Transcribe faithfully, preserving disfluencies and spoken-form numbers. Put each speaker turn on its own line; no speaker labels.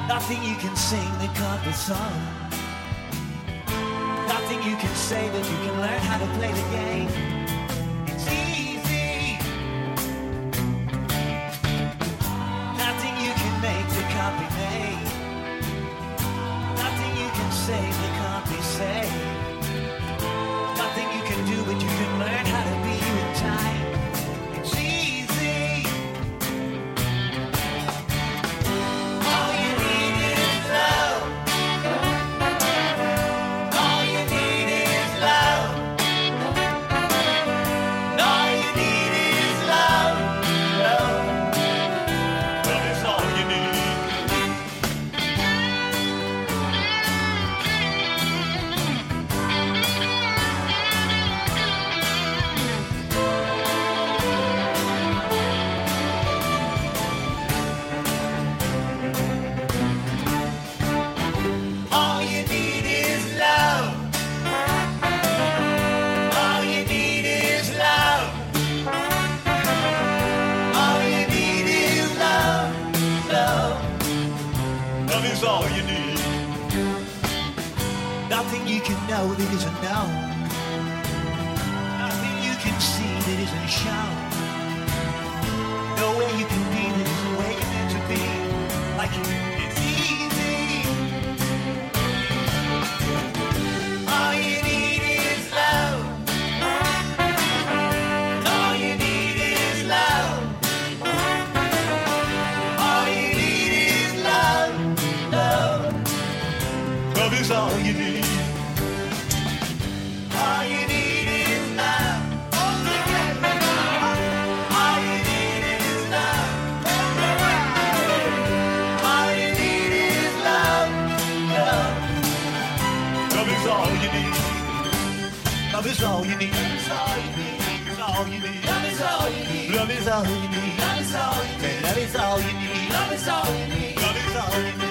Nothing you can sing that can't be sung. Nothing you can say that you can learn how to play the game. It's easy. Nothing you can make that can't be made. Nothing you can say that can't be said. Nothing you can do but you can learn how to be in time. It's easy. All you need is love. All you need is love. All you need is love. Love. Love is all you need. All you need is love. All you need is love. All you need is love. Love. Love is all you need. Nothing you can know that isn't known. Nothing you can see that isn't shown. Nowhere you can be that isn't where you're meant to be. Like it's easy. All you need is love. All you need is love. All you need is love. Love. Love is all you need. All you need is love. All you need is love. All you need is love. Love. Love is all you need. Love is all you need. Love is all you need. Love is all you need. Love is all you need. Love is all you need. Love is all you need. Love is all you need. Love is all you need.